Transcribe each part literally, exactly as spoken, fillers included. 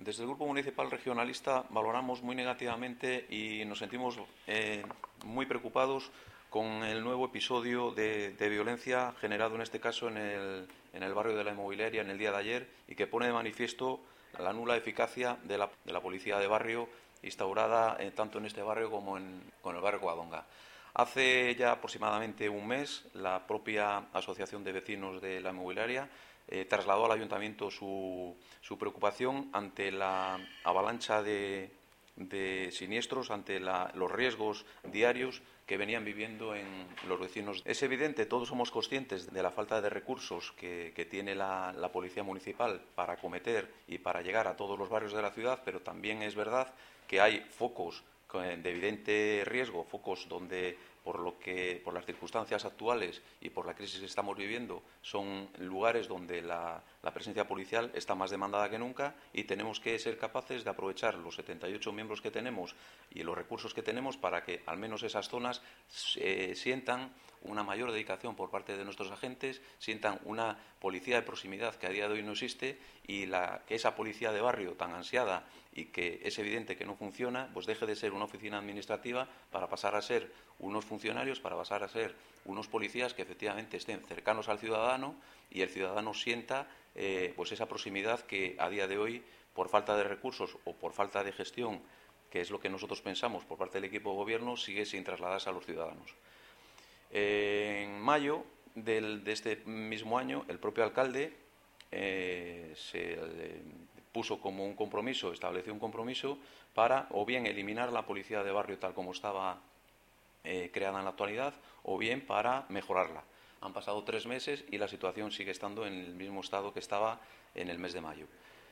Desde el Grupo Municipal Regionalista valoramos muy negativamente y nos sentimos eh, muy preocupados con el nuevo episodio de, de violencia generado en este caso en el, en el barrio de la Inmobiliaria en el día de ayer y que pone de manifiesto la nula eficacia de la, de la policía de barrio instaurada eh, tanto en este barrio como en, con el barrio Covadonga. Hace ya aproximadamente un mes, la propia Asociación de Vecinos de la Inmobiliaria eh, trasladó al Ayuntamiento su, su preocupación ante la avalancha de, de siniestros, ante la, los riesgos diarios que venían viviendo en los vecinos. Es evidente, todos somos conscientes de la falta de recursos que, que tiene la, la Policía Municipal para acometer y para llegar a todos los barrios de la ciudad, pero también es verdad que hay focos de evidente riesgo, focos donde, por lo que, por las circunstancias actuales y por la crisis que estamos viviendo, son lugares donde la, la presencia policial está más demandada que nunca y tenemos que ser capaces de aprovechar los setenta y ocho miembros que tenemos y los recursos que tenemos para que al menos esas zonas eh, sientan una mayor dedicación por parte de nuestros agentes, sientan una policía de proximidad que a día de hoy no existe y la, que esa policía de barrio tan ansiada y que es evidente que no funciona, pues deje de ser una oficina administrativa para pasar a ser unos funcionarios, para pasar a ser unos policías que efectivamente estén cercanos al ciudadano y el ciudadano sienta eh, pues esa proximidad que a día de hoy, por falta de recursos o por falta de gestión, que es lo que nosotros pensamos por parte del equipo de gobierno, sigue sin trasladarse a los ciudadanos. Eh, en mayo del, de este mismo año, el propio alcalde eh, se eh, puso como un compromiso, estableció un compromiso para o bien eliminar la policía de barrio tal como estaba eh, creada en la actualidad o bien para mejorarla. Han pasado tres meses y la situación sigue estando en el mismo estado que estaba en el mes de mayo.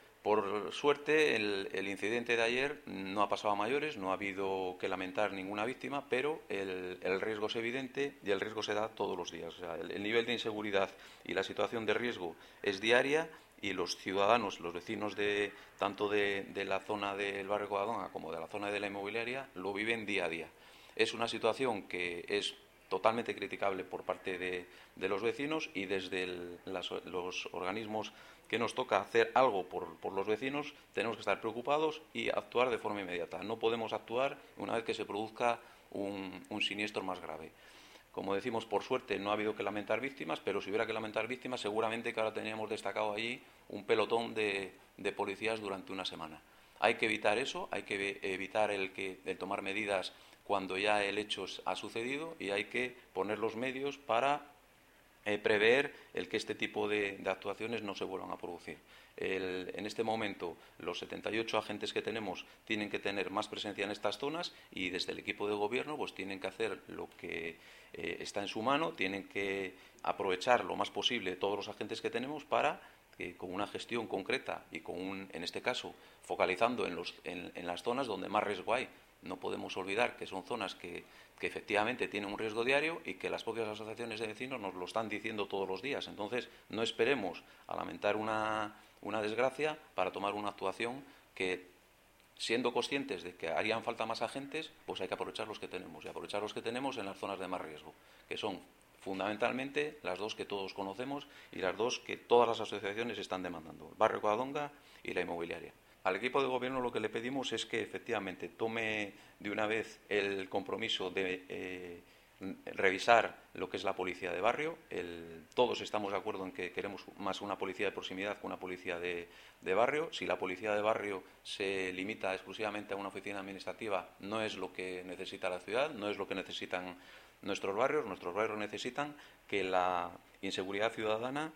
Por suerte, el, el incidente de ayer no ha pasado a mayores, no ha habido que lamentar ninguna víctima, pero el, el riesgo es evidente y el riesgo se da todos los días. O sea, el, el nivel de inseguridad y la situación de riesgo es diaria y los ciudadanos, los vecinos de tanto de, de la zona del barrio Covadonga como de la zona de la Inmobiliaria lo viven día a día. Es una situación que es totalmente criticable por parte de, de los vecinos y desde el, las, los organismos que nos toca hacer algo por, por los vecinos tenemos que estar preocupados y actuar de forma inmediata. No podemos actuar una vez que se produzca un, un siniestro más grave. Como decimos, por suerte no ha habido que lamentar víctimas, pero si hubiera que lamentar víctimas seguramente que ahora teníamos destacado allí un pelotón de, de policías durante una semana. Hay que evitar eso, hay que evitar el, que, el tomar medidas cuando ya el hecho ha sucedido y hay que poner los medios para eh, prever el que este tipo de, de actuaciones no se vuelvan a producir. El, en este momento, los setenta y ocho agentes que tenemos tienen que tener más presencia en estas zonas y desde el equipo de gobierno pues tienen que hacer lo que eh, está en su mano, tienen que aprovechar lo más posible todos los agentes que tenemos para que con una gestión concreta y con un, en este caso, focalizando en, los, en, en las zonas donde más riesgo hay. No podemos olvidar que son zonas que, que efectivamente tienen un riesgo diario y que las propias asociaciones de vecinos nos lo están diciendo todos los días. Entonces, no esperemos a lamentar una, una desgracia para tomar una actuación que, siendo conscientes de que harían falta más agentes, pues hay que aprovechar los que tenemos. Y aprovechar los que tenemos en las zonas de más riesgo, que son fundamentalmente las dos que todos conocemos y las dos que todas las asociaciones están demandando, el barrio Covadonga y la Inmobiliaria. Al equipo de gobierno lo que le pedimos es que efectivamente tome de una vez el compromiso de eh, revisar lo que es la policía de barrio. El, todos estamos de acuerdo en que queremos más una policía de proximidad que una policía de, de barrio. Si la policía de barrio se limita exclusivamente a una oficina administrativa, no es lo que necesita la ciudad, no es lo que necesitan nuestros barrios. Nuestros barrios necesitan que la inseguridad ciudadana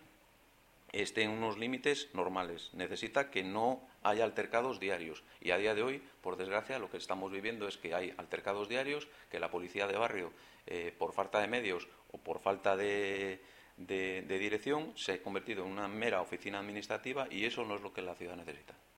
esté en unos límites normales. Necesita que no haya altercados diarios. Y a día de hoy, por desgracia, lo que estamos viviendo es que hay altercados diarios, que la policía de barrio, eh, por falta de medios o por falta de, de, de dirección, se ha convertido en una mera oficina administrativa y eso no es lo que la ciudad necesita.